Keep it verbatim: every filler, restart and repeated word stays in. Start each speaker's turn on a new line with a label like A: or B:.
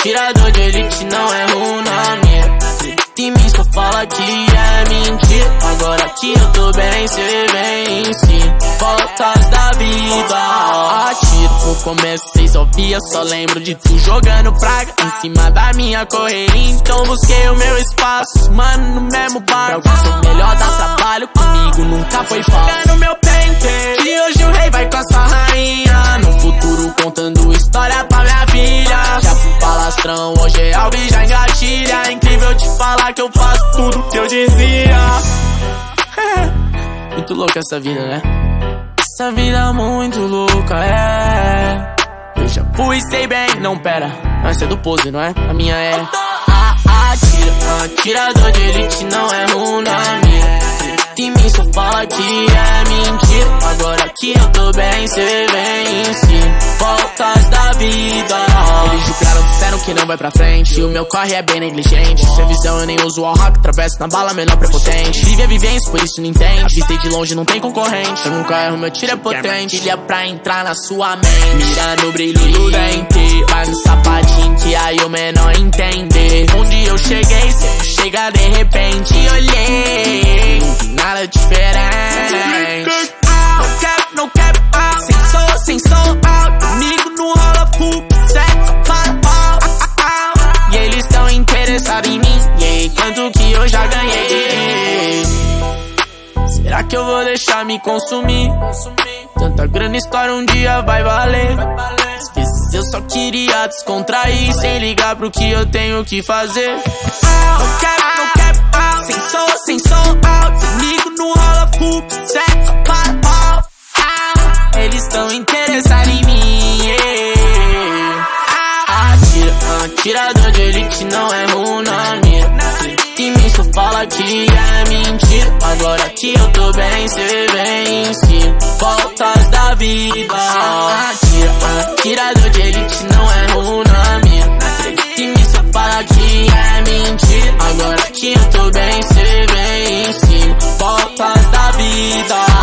A: atirador de elite não é um nome. Em mim só fala que é mentira. Agora que eu tô bem, cê vem em si. Voltas da vida. Atiro, no começo cês só via, só lembro de tu jogando praga em cima da minha correria. Então busquei o meu espaço, mano, no mesmo bar. Pra você melhor dar trabalho, comigo nunca foi fácil. No meu pente, que hoje o rei vai com a sua rainha. No futuro contando história pra minha filha. Já fui palastrão, hoje é alve, já engatilha. É incrível te falar que eu faço tudo que eu dizia. Muito louca essa vida, né? Essa vida muito louca, é. Eu já fui, sei bem. Não, pera, essa é do Pose, não é? A minha é atira, atirador de elite não é um nome. Em mim só fala que é mentira. Agora que eu tô bem, cê vem em si. Voltas da vida. Eles julgaram, disseram que não vai pra frente. O meu corre é bem negligente. Sem visão eu nem uso o rock, atravesso na bala menor prepotente. Vive a vivência, por isso não entende. Avistei de longe, não tem concorrente. Eu nunca erro, meu tiro é potente. Ilha pra entrar na sua mente. Mira no brilho do dente. Vai no sapatinho que aí o menor entender. Onde eu cheguei, cê chega de repente. Olhei, nada diferente. Não quero, não quero pau. Sem som, sem som, alto. Comigo não rola full, sexo para pau. E eles tão interessados em mim. E aí, quanto que eu já ganhei? Será que eu vou deixar me consumir? Tanta grana, história um dia vai valer. Esqueci, eu só queria descontrair, sem ligar pro que eu tenho que fazer. Não quero, não quero pau. Sem som, sem som, alto. Comigo não rola full, sexo para pau. Eles tão interessados em mim, yeah. Atira, atirador de elite não é um nome. Em mim só fala que é mentira. Agora que eu tô bem, cê vem em si. Voltas da vida. Atira, atirador de elite não é um nome. Em mim só fala que é mentira. Agora que eu tô bem, cê vem em si. Voltas da vida.